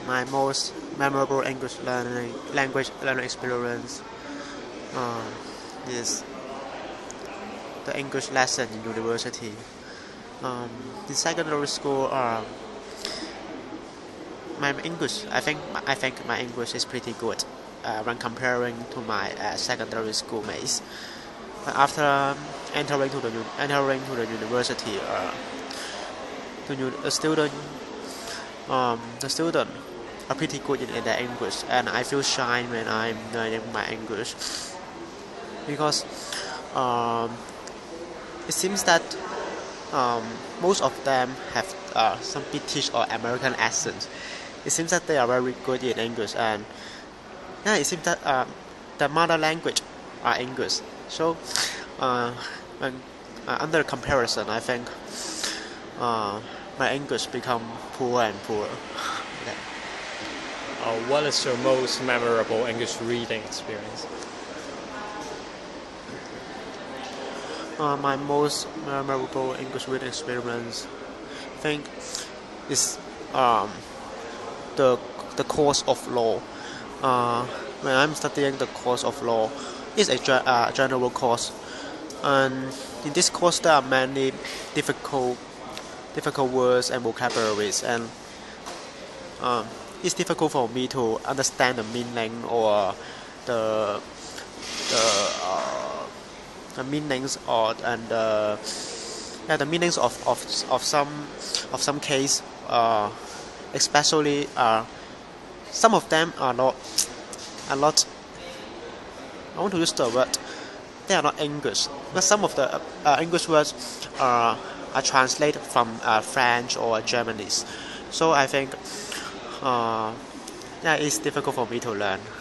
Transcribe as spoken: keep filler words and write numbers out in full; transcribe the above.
my most memorable English learning language learning experience uh, is the English lesson in university. Um, in secondary school, uh, my English, I think, I think my English is pretty good uh, when comparing to my uh, secondary school mates. But after um, entering to the entering to the university, uh, the, the student, um, the student are pretty good in, in their English, and I feel shy when I'm learning my English because um, it seems that um, most of them have uh, some British or American accent. It seems that they are very good in English, and yeah, it seems that um, the mother language are English. So, uh, when, uh, under comparison, I think uh, my English become poor and poorer. Okay. Uh, what is your most memorable English reading experience? Uh, my most memorable English reading experience, I think, is um, the the course of law. Uh, when I'm studying the course of law, it's a ge- uh, general course, and in this course there are many difficult difficult words and vocabularies, and um, it's difficult for me to understand the meaning or the the uh, the meanings or and the yeah, the meanings of, of, of some of some case, uh, especially uh, some of them are not are not I want to use the word they are not English, but some of the uh, English words are, are translated from uh, French or Germanese, so I think uh, yeah, it's difficult for me to learn.